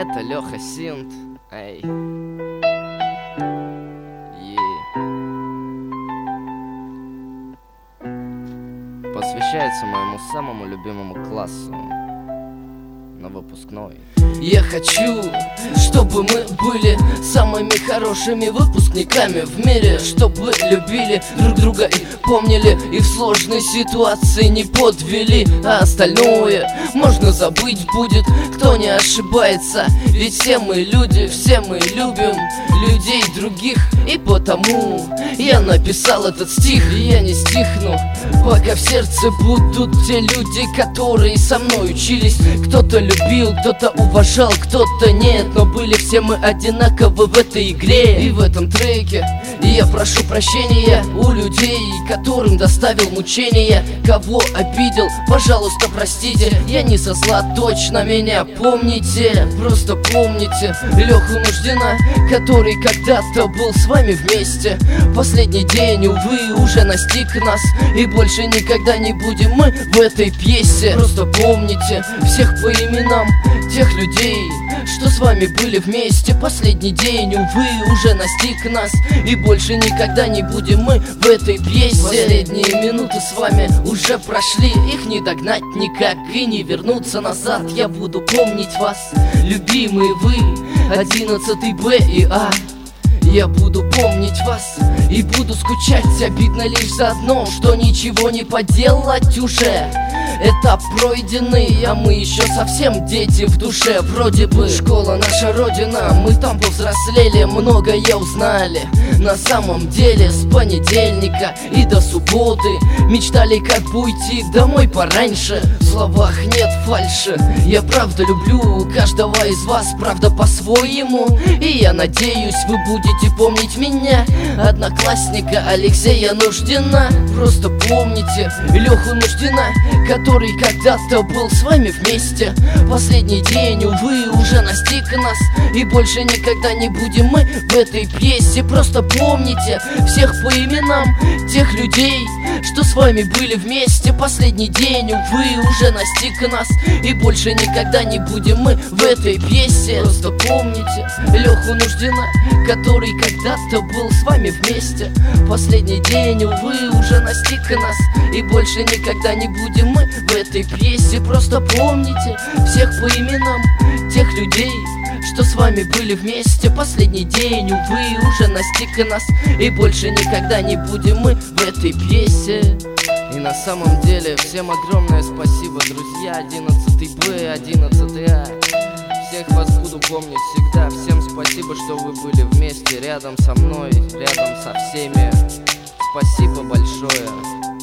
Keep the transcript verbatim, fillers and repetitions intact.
Это Леха Синт. Эй. Е. Посвящается моему самому любимому классу на выпускной. Я хочу, чтобы мы были самыми хорошими выпускниками в мире, чтобы любили друг друга и помнили, и в сложной ситуации не подвели, а остальное можно забыть будет, кто не ошибается. Ведь все мы люди, все мы любим людей других, и потому я написал этот стих. И я не стихну, пока в сердце будут те люди, которые со мной учились. Кто-то любил, кто-то уважал, кто-то нет, но были все мы одинаковы в этой игре. И в этом треке я прошу прощения у людей, которым доставил мучения. Кого обидел, пожалуйста, простите. Я не со зла, точно меня помните. Просто помните Леху Нуждина, который когда-то был с вами вместе. Последний день, увы, уже настиг нас, и больше никогда не будем мы в этой пьесе. Просто помните всех по именам, тех людей, что с вами были вместе. Последний день, увы, уже настиг нас, и больше никогда не будем мы в этой пьесе. Последние минуты с вами уже прошли, их не догнать никак и не вернуться назад. Я буду помнить вас, любимые вы, одиннадцатый Б и А. Я буду помнить вас и буду скучать. Обидно лишь за одно, что ничего не поделать уже. Этап пройденный, а мы еще совсем дети в душе. Вроде бы школа наша родина, мы там повзрослели, многое узнали. На самом деле с понедельника и до субботы мечтали, как бы уйти домой пораньше. В словах нет фальши, я правда люблю каждого из вас, правда по-своему. И я надеюсь, вы будете помнить меня, одноклассника Алексея Нуждина. Просто помните Леху Нуждина, который когда-то был с вами вместе. Последний день, увы, уже настиг нас, и больше никогда не будем мы в этой пьесе. Просто помните всех по именам, тех людей, что с вами были вместе. Последний день, увы, уже настиг нас, и больше никогда не будем мы в этой пьесе. Просто помните Леху Нуждина, который когда-то был с вами вместе. Последний день, увы, уже настиг нас, и больше никогда не будем мы в этой пьесе. Просто помните всех по именам, тех людей, что с вами были вместе. Последний день, увы, уже настиг нас, и больше никогда не будем мы в этой пьесе. И на самом деле всем огромное спасибо, друзья. Одиннадцатый Б, одиннадцатый А. Всех вас буду помнить всегда. Всем спасибо, что вы были вместе, рядом со мной, рядом со всеми. Спасибо большое.